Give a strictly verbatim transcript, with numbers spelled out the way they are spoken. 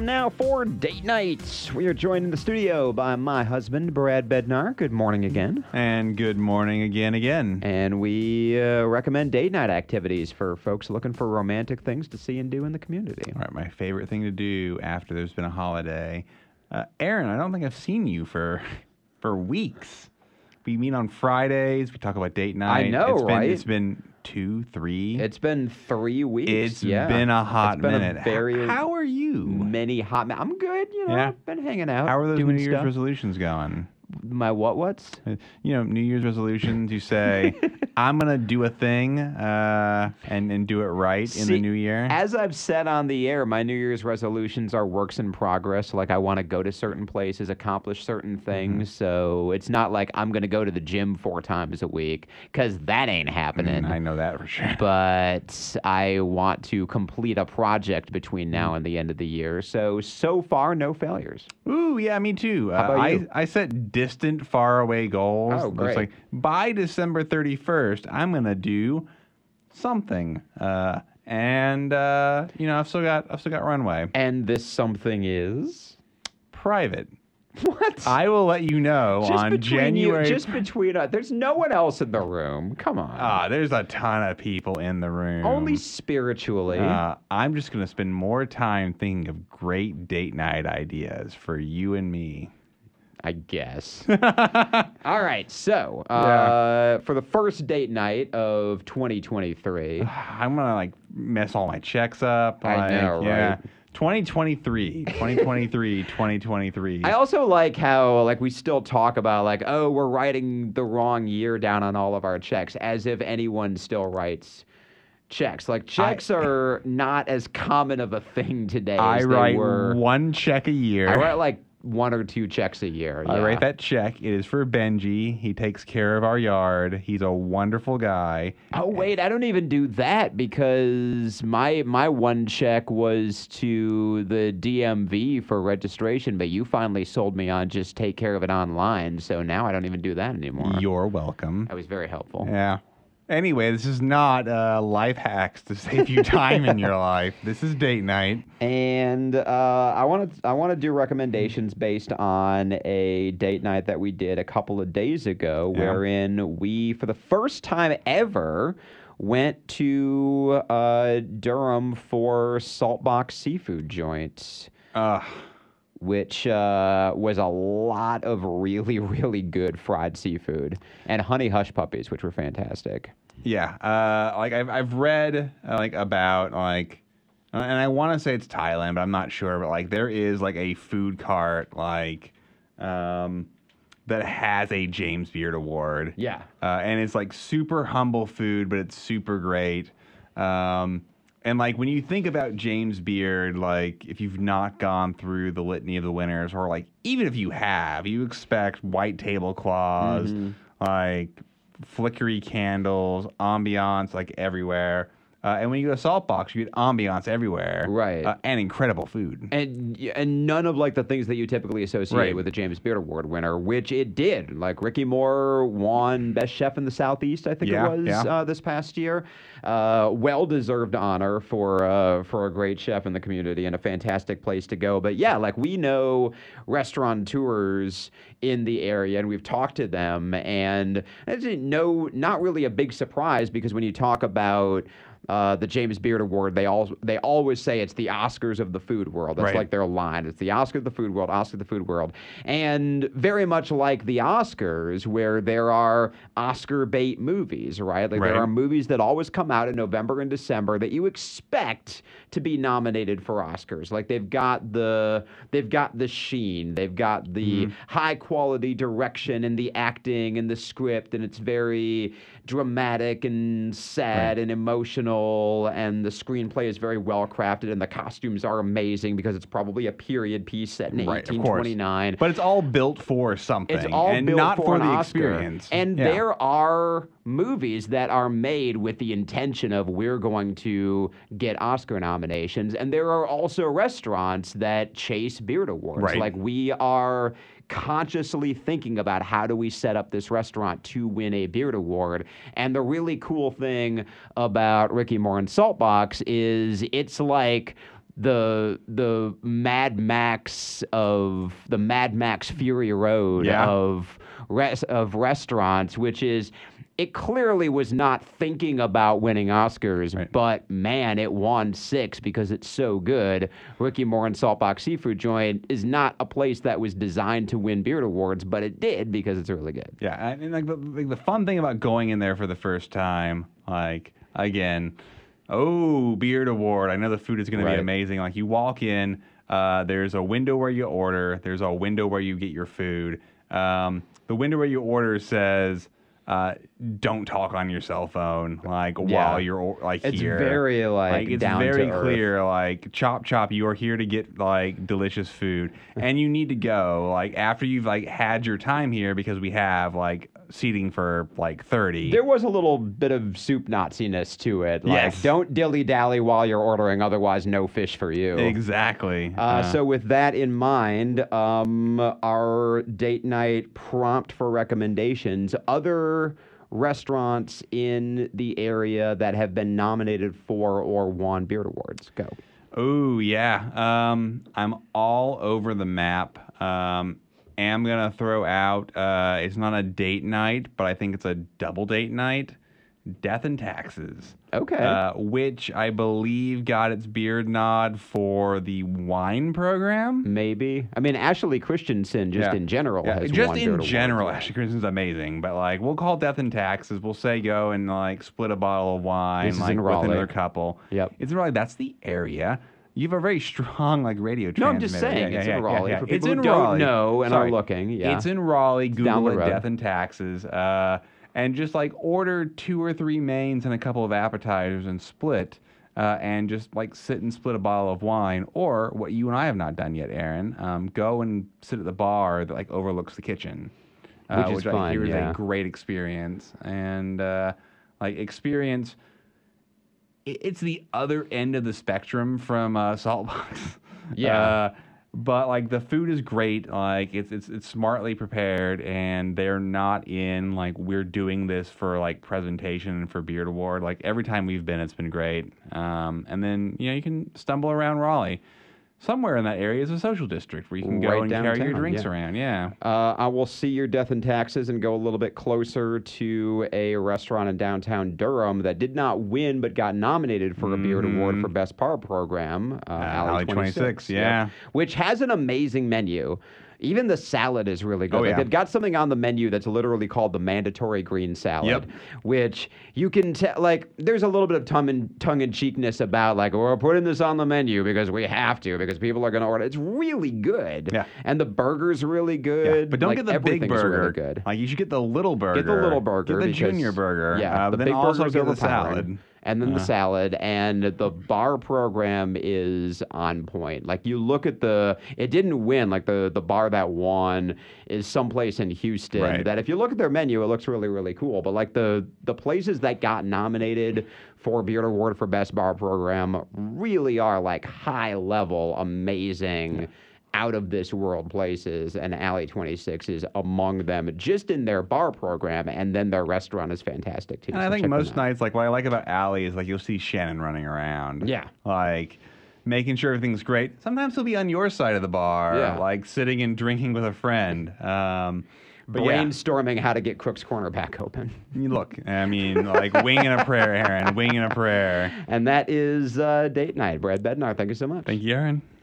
time now for date nights. We are joined in the studio by my husband, Brad Bednar. Good morning again. And good morning again, again. And we uh, recommend date night activities for folks looking for romantic things to see and do in the community. All right, my favorite thing to do after there's been a holiday. Uh, Aaron, I don't think I've seen you for for weeks. We meet on Fridays. We talk about date night. I know, it's been, right? It's been two, three. It's been three weeks. It's yeah. been a hot it's been minute. A very How are you? Many hot. Mi- I'm good. You know, Yeah. been hanging out. How are those doing New Year's stuff. resolutions going? My what? What's? Uh, You know, New Year's resolutions. You say, "I'm gonna do a thing uh, and and do it right in See, the new year." As I've said on the air, my New Year's resolutions are works in progress. Like I want to go to certain places, accomplish certain things. Mm-hmm. So it's not like I'm going to go to the gym four times a week because that ain't happening. Mm, I know that for sure. But I want to complete a project between now and the end of the year. So, so far, no failures. Ooh, yeah, me too. How about uh, you? I, I set distant, far away goals. Oh, It's great. like by December thirty-first, I'm gonna do something. Uh, and uh, you know, I've still got I've still got runway. And this something is Private. what? I will let you know just on between January. you, just between us. There's no one else in the room. Come on. Ah, there's a ton of people in the room. Only spiritually. Uh, I'm just gonna spend more time thinking of great date night ideas for you and me. I guess. All right. So, uh, for the first date night of twenty twenty-three, I'm gonna like mess all my checks up. I like, know, yeah. right? twenty twenty-three, twenty twenty-three, twenty twenty-three. I also like how like we still talk about like, oh, we're writing the wrong year down on all of our checks, as if anyone still writes checks. Like checks are not as common of a thing today I as they write were. one check a year. I write like one or two checks a year. I yeah. write that check. It is for Benji. He takes care of our yard. He's a wonderful guy. Oh wait, I don't even do that because my my one check was to the D M V for registration, but you finally sold me on just take care of it online, so now I don't even do that anymore. You're welcome. That was very helpful. Yeah. Anyway, this is not uh, life hacks to save you time in your life. This is date night. And uh, I want to I want to do recommendations based on a date night that we did a couple of days ago, Yeah. wherein we, for the first time ever, went to uh, Durham for Saltbox Seafood Joint, Uh, which uh, was a lot of really, really good fried seafood, and honey hush puppies, which were fantastic. yeah. Uh, like I've I've read uh, like about like, uh, and I want to say it's Thailand, but I'm not sure. But like there is like a food cart like, um, that has a James Beard Award. Yeah. Uh, and it's like super humble food, but it's super great. Um, and like when you think about James Beard, like if you've not gone through the litany of the winners, or like even if you have, you expect white tablecloths, like flickery candles, ambiance like everywhere. Uh, and when you go to Saltbox, you get ambiance everywhere, Right. Uh, and incredible food. And and none of like the things that you typically associate Right. with the James Beard Award winner, which it did. Like Ricky Moore won Best Chef in the Southeast, I think Yeah, it was yeah. uh, this past year. Uh, well deserved honor for uh, for a great chef in the community and a fantastic place to go. But yeah, like we know restaurateurs in the area, and we've talked to them, and it's no, not really a big surprise because when you talk about Uh, the James Beard Award, they all they always say it's the Oscars of the food world. That's Right. like their line. It's the Oscar of the food world, Oscar of the food world. And very much like the Oscars, where there are Oscar bait movies, right? Like Right. there are movies that always come out in November and December that you expect to be nominated for Oscars. Like they've got the they've got the sheen, they've got the high quality direction and the acting and the script, and it's very dramatic and sad and emotional, and the screenplay is very well crafted, and the costumes are amazing because it's probably a period piece set in Right, of eighteen course. twenty-nine. But it's all built for something. It's all and built not for, for an the Oscar. experience. And Yeah. there are movies that are made with the intention of we're going to get Oscar nominations, and there are also restaurants that chase Beard Awards. Right. Like we are consciously thinking about how do we set up this restaurant to win a Beard Award. And the really cool thing about Ricky Moore and Saltbox is it's like the the Mad Max of the Mad Max Fury Road Yeah. of res, of restaurants, which is it clearly was not thinking about winning Oscars, Right. but man, it won six because it's so good. Ricky Moore and Saltbox Seafood Joint is not a place that was designed to win beard awards, but it did because it's really good. Yeah, I mean, like the, like the fun thing about going in there for the first time, like again, oh, beard award. I know the food is going to Right. be amazing. Like you walk in, uh, there's a window where you order. There's a window where you get your food. Um, the window where you order says, uh, "Don't talk on your cell phone." Like Yeah. while you're or- like It's here. very, like, it's down to very earth. clear. Like chop chop, you are here to get like delicious food, and you need to go like after you've like had your time here because we have like seating for like thirty. There was a little bit of soup Nazi-ness to it. Like, Yes. don't dilly-dally while you're ordering, otherwise no fish for you. Exactly. Uh, so with that in mind, um, our date night prompt for recommendations, other restaurants in the area that have been nominated for or won Beard Awards. Go. Oh yeah. Um, I'm all over the map. Um, am gonna throw out. Uh, it's not a date night, but I think it's a double date night. Death and Taxes. Okay. Uh, which I believe got its beard nod for the wine program. Maybe. I mean, Ashley Christensen, just Yeah. in general, Yeah, has just won in Beard Awards. general, Ashley Christensen's amazing. But like, we'll call Death and Taxes. We'll say go and like split a bottle of wine This is like in with Raleigh. another couple. Yep. It's in Raleigh. That's the area. You have a very strong like radio. No, I'm just transmitter. saying, Yeah, it's yeah, in yeah, Raleigh. yeah. For It's people in who don't Raleigh. know and Sorry. are looking, yeah. It's in Raleigh. down Google the it, road. Death and Taxes. Uh, and just like order two or three mains and a couple of appetizers and split. Uh, and just like sit and split a bottle of wine, or what you and I have not done yet, Aaron, um, go and sit at the bar that like overlooks the kitchen, uh, Which is which I fun, hear is yeah. a great experience, and uh, like experience. i- It's the other end of the spectrum from uh, Saltbox. Yeah. Uh, but like the food is great. Like it's it's it's smartly prepared, and they're not in like we're doing this for like presentation and for Beard Award. Like every time we've been, it's been great. Um, and then you know you can stumble around Raleigh. Somewhere in that area is a social district where you can go Right and carry your downtown, drinks yeah. around. Yeah. Uh, I will see your Death and Taxes and go a little bit closer to a restaurant in downtown Durham that did not win but got nominated for a Beard Award for Best Bar Program. Uh, Alley twenty-six, yeah. Which has an amazing menu. Even the salad is really good. Oh, Like, yeah. They've got something on the menu that's literally called the mandatory green salad, Yep. which you can tell, like, there's a little bit of tongue in, tongue-in-cheekness about, like, we're putting this on the menu because we have to, because people are going to order. It's really good. Yeah. And the burger's really Yeah, good. but don't Like, get the big everything's burger. really good. Like you should get the little burger. Get the little burger. Get the because- junior burger. Yeah, uh, the but big then also burger's get the overpowering. salad. And then the Uh. salad, and the bar program is on point. Like you look at the, it didn't win. Like the the bar that won is someplace in Houston. Right. That if you look at their menu, it looks really really cool. But like the the places that got nominated for Beard Award for Best Bar Program really are like high level, amazing. Out of this world places, and Alley twenty-six is among them just in their bar program, and then their restaurant is fantastic too. And I so think check them most out. nights, like what I like about Allie is like you'll see Shannon running around. Yeah. Like making sure everything's great. Sometimes he'll be on your side of the bar, Yeah. like sitting and drinking with a friend. Um, but yeah, brainstorming how to get Crook's Corner back open. you look, I mean, like winging a prayer, Aaron, winging a prayer. And that is uh, date night. Brad Bednar, thank you so much. Thank you, Aaron.